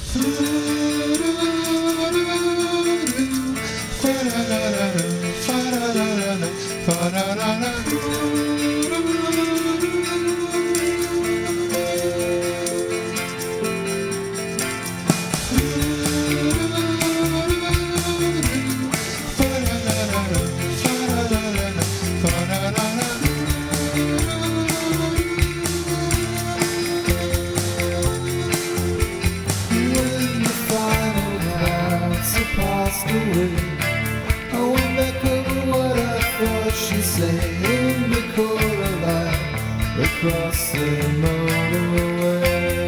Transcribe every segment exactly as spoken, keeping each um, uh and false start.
I went back over what I thought she'd say in the Coraline across the motorway.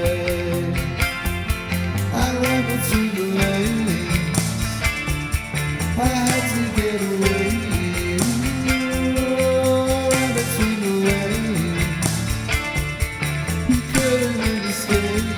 I ran between the lanes, I had to get away. I ran between the lanes, you couldn't escape.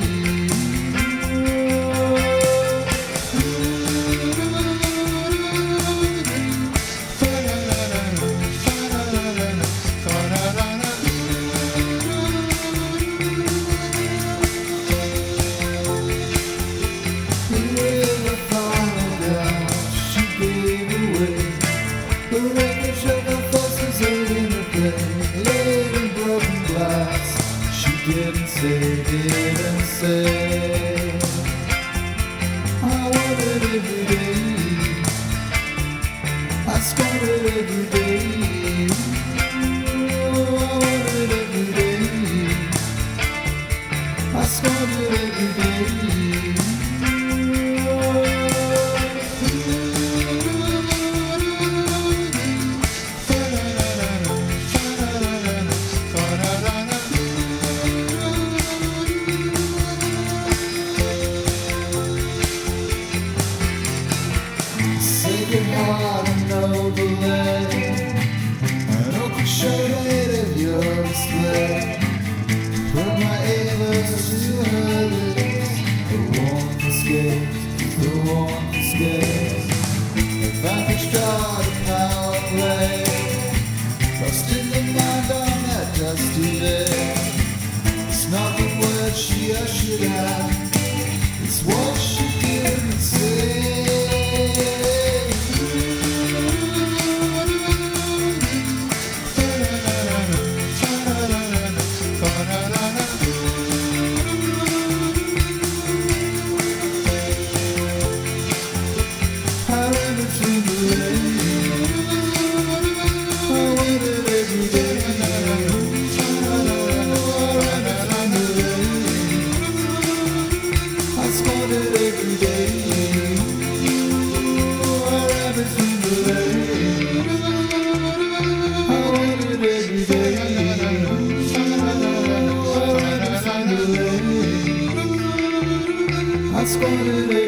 Didn't say, didn't say I want it every day, I score it every day. Oh, I want it every day, I score it every day. Heart and noble land, an open shade of your display. Put my Ava's to her lips, the warmth escapes, the warmth escapes. If I could start a power play, lost in the mind on that dusty day. It's not the word she ushered out, it's what she didn't say. I spotted it.